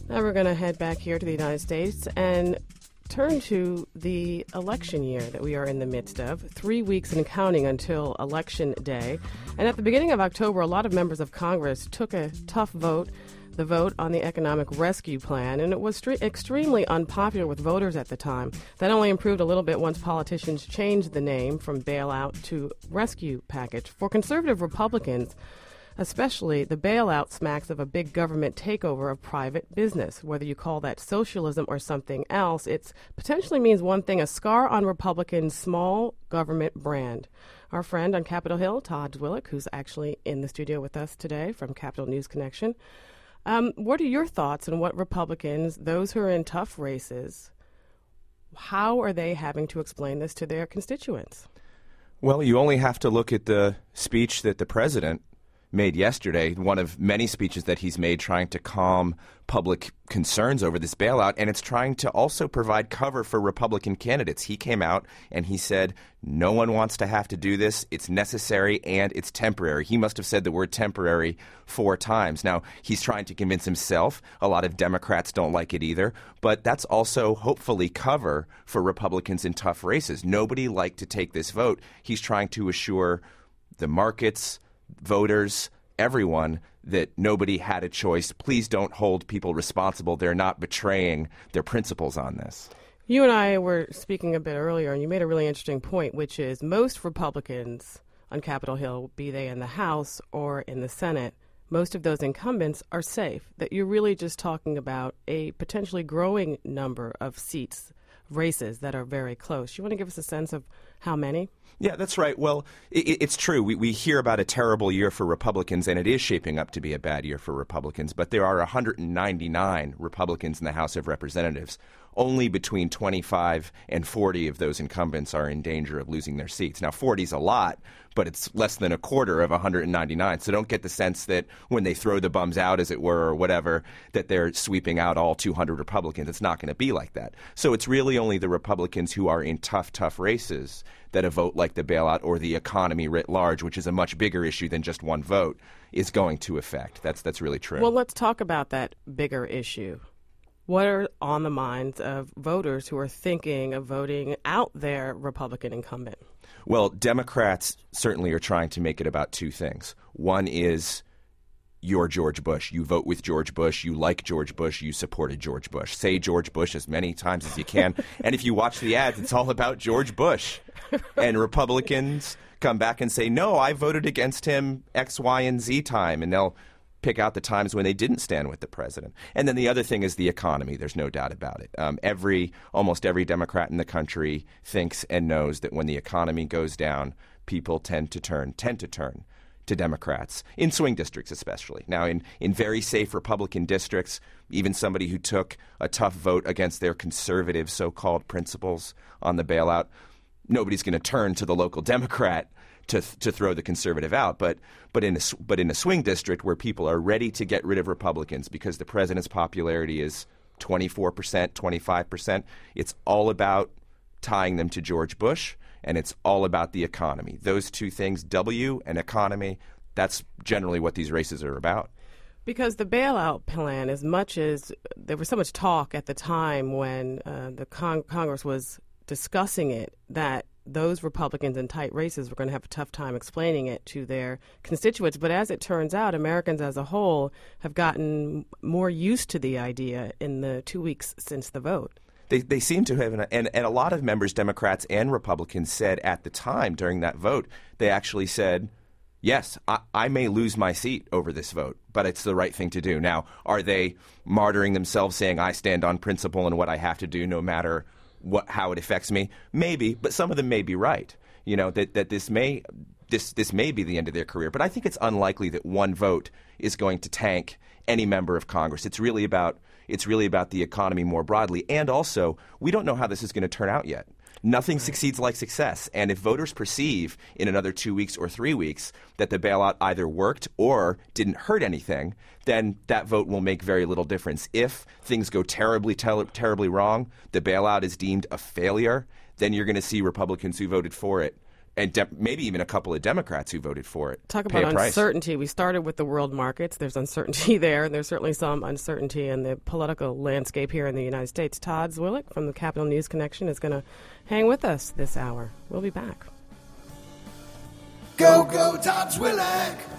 Now we're going to head back here to the United States and turn to the election year that we are in the midst of. 3 weeks and counting until Election Day. And at the beginning of October, a lot of members of Congress took a tough vote, the vote on the Economic Rescue Plan, and it was extremely unpopular with voters at the time. That only improved a little bit once politicians changed the name from bailout to rescue package. For conservative Republicans, especially, the bailout smacks of a big government takeover of private business. Whether you call that socialism or something else, it potentially means one thing: a scar on Republicans' small government brand. Our friend on Capitol Hill, Todd Zwillich, who's actually in the studio with us today from Capitol News Connection. What are your thoughts on what Republicans, those who are in tough races, how are they having to explain this to their constituents? Well, you only have to look at the speech that the president made yesterday, one of many speeches that he's made trying to calm public concerns over this bailout, and it's trying to also provide cover for Republican candidates. He came out and he said, no one wants to have to do this. It's necessary and it's temporary. He must have said the word temporary 4 times. Now, he's trying to convince himself. A lot of Democrats don't like it either, but that's also hopefully cover for Republicans in tough races. Nobody liked to take this vote. He's trying to assure the markets, voters, everyone, that nobody had a choice. Please don't hold people responsible. They're not betraying their principles on this. You and I were speaking a bit earlier, and you made a really interesting point, which is most Republicans on Capitol Hill, be they in the House or in the Senate, most of those incumbents are safe, that you're really just talking about a potentially growing number of seats, races that are very close. You want to give us a sense of how many? Yeah, that's right. Well, it's true. We hear about a terrible year for Republicans, and it is shaping up to be a bad year for Republicans. But there are 199 Republicans in the House of Representatives. Only between 25 and 40 of those incumbents are in danger of losing their seats. Now, 40 is a lot, but it's less than a quarter of 199. So don't get the sense that when they throw the bums out, as it were, or whatever, that they're sweeping out all 200 Republicans. It's not going to be like that. So it's really only the Republicans who are in tough races that a vote like the bailout or the economy writ large, which is a much bigger issue than just one vote, is going to affect. That's really true. Well, let's talk about that bigger issue. What are on the minds of voters who are thinking of voting out their Republican incumbent? Well, Democrats certainly are trying to make it about 2 things. One is you're George Bush. You vote with George Bush. You like George Bush. You supported George Bush. Say George Bush as many times as you can. And if you watch the ads, it's all about George Bush. And Republicans come back and say, no, I voted against him X, Y, and Z time. And they'll pick out the times when they didn't stand with the president. And then the other thing is the economy. There's no doubt about it. Almost every Democrat in the country thinks and knows that when the economy goes down, people tend to turn to Democrats, in swing districts especially. Now, in very safe Republican districts, even somebody who took a tough vote against their conservative so-called principles on the bailout, nobody's going to turn to the local Democrat to throw the conservative out. But in a swing district where people are ready to get rid of Republicans because the president's popularity is 24%, 25%, it's all about tying them to George Bush, and it's all about the economy. Those 2 things, W and economy, that's generally what these races are about. Because the bailout plan, as much as there was so much talk at the time when the Congress was discussing it, that those Republicans in tight races were going to have a tough time explaining it to their constituents. But as it turns out, Americans as a whole have gotten more used to the idea in the 2 weeks since the vote. They seem to have, and a lot of members, Democrats and Republicans, said at the time during that vote, they actually said, yes, I may lose my seat over this vote, but it's the right thing to do. Now, are they martyring themselves, saying I stand on principle and what I have to do no matter how it affects me? Maybe, but some of them may be right. You know, that this may be the end of their career. But I think it's unlikely that one vote is going to tank any member of Congress. It's really about the economy more broadly. And also, we don't know how this is going to turn out yet. Nothing succeeds like success. And if voters perceive in another 2 weeks or 3 weeks that the bailout either worked or didn't hurt anything, then that vote will make very little difference. If things go terribly wrong, the bailout is deemed a failure, then you're going to see Republicans who voted for it and maybe even a couple of Democrats who voted for it. Talk pay about a price. uncertainty. We started with the world markets. There's uncertainty there, and there's certainly some uncertainty in the political landscape here in the United States. Todd Zwillich from the Capitol News Connection is going to hang with us this hour. We'll be back. Go, go, Todd Zwillich.